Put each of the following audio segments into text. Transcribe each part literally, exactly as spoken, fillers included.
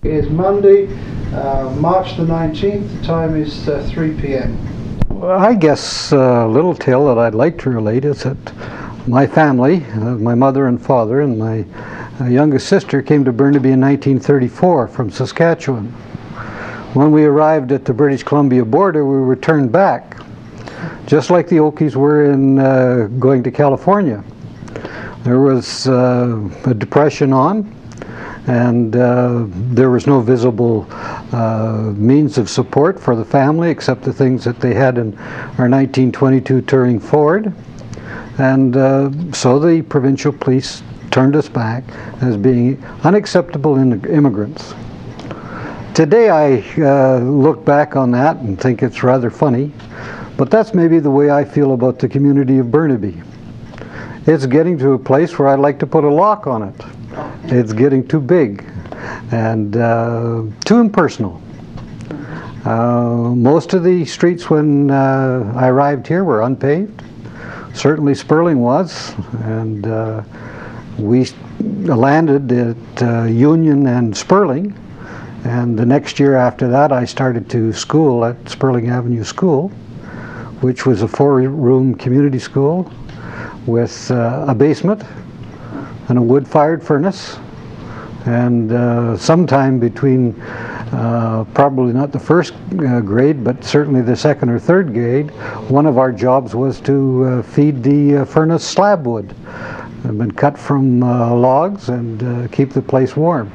Is Monday, uh, March the nineteenth. The time is uh, three p m Well, I guess a little tale that I'd like to relate is that my family, uh, my mother and father and my uh, youngest sister came to Burnaby in nineteen thirty-four from Saskatchewan. When we arrived at the British Columbia border, we were turned back, just like the Okies were in uh, going to California. There was uh, a depression on, and uh, there was no visible uh, means of support for the family except the things that they had in our nineteen twenty-two Touring Ford. And uh, so the provincial police turned us back as being unacceptable immigrants. Today I uh, look back on that and think it's rather funny, but that's maybe the way I feel about the community of Burnaby. It's getting to a place where I'd like to put a lock on it. It's getting too big and uh, too impersonal. Uh, most of the streets when uh, I arrived here were unpaved. Certainly Sperling was, and uh, we landed at uh, Union and Sperling, and the next year after that I started to school at Sperling Avenue School, which was a four-room community school with uh, a basement and a wood-fired furnace. And uh, sometime between uh, probably not the first uh, grade, but certainly the second or third grade, one of our jobs was to uh, feed the uh, furnace slab wood. It had been cut from uh, logs and uh, keep the place warm.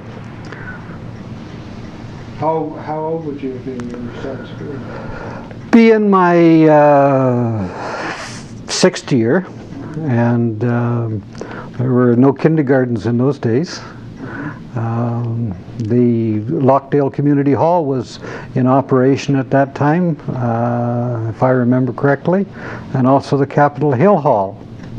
How, how old would you have been when you started school? Be in my uh, sixth year, and um, there were no kindergartens in those days. Um, the Lockdale Community Hall was in operation at that time, uh, if I remember correctly, and also the Capitol Hill Hall.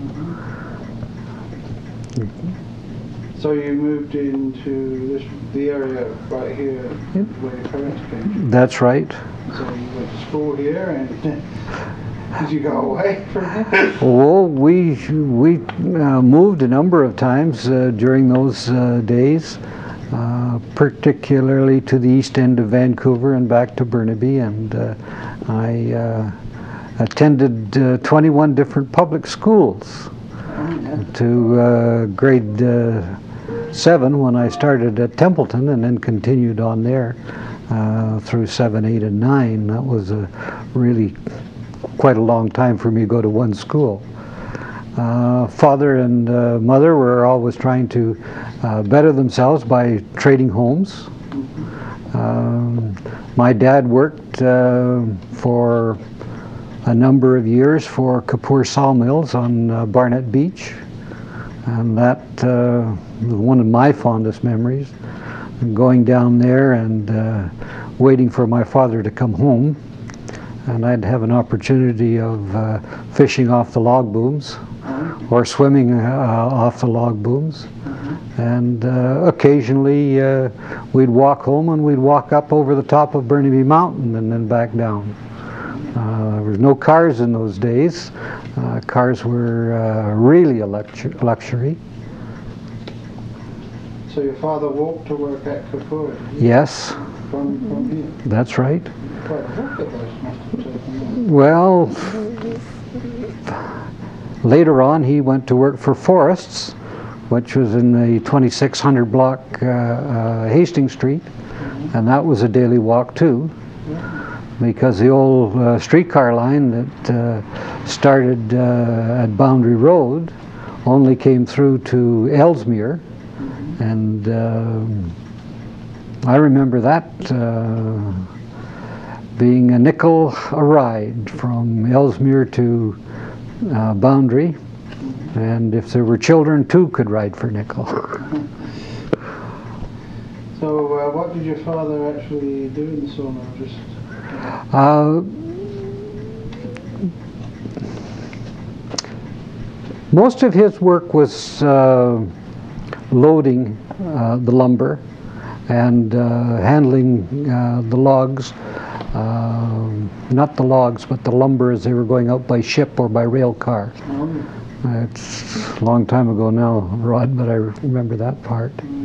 So you moved into this, the area right here yep. where your parents came from? That's right. So you went to school here, and did you go away from here? Well, we, we uh, moved a number of times uh, during those uh, days, uh, particularly to the east end of Vancouver and back to Burnaby, and uh, I uh, attended uh, twenty-one different public schools oh, yeah. to uh, grade uh, seven when I started at Templeton, and then continued on there uh, through seven, eight, and nine. That was a really quite a long time for me to go to one school. Uh, father and uh, mother were always trying to uh, better themselves by trading homes. Um, my dad worked uh, for a number of years for Kapoor Sawmills on uh, Barnett Beach, and that uh, was one of my fondest memories, going down there and uh, waiting for my father to come home. And I'd have an opportunity of uh, fishing off the log booms or swimming uh, off the log booms. And uh, occasionally uh, we'd walk home and we'd walk up over the top of Burnaby Mountain and then back down. Uh, there was no cars in those days. Uh, cars were uh, really a luxury. So your father walked to work at Kapoor? Yes. From, from here? That's right. Quite a walk that those must have taken. Well, later on he went to work for Forests, which was in the twenty-six hundred block uh, uh, Hastings Street, mm-hmm. and that was a daily walk too, yeah. because the old uh, streetcar line that uh, started uh, at Boundary Road only came through to Ellesmere, mm-hmm. and uh, I remember that uh, being a nickel a ride from Ellesmere to uh, Boundary, and if there were children, two could ride for nickel. So uh, what did your father actually do in the sawmill? Just uh, most of his work was uh, loading uh, the lumber and uh, handling uh, the logs, uh, not the logs, but the lumber as they were going out by ship or by rail car. Oh. Uh, it's a long time ago now, Rod, but I remember that part.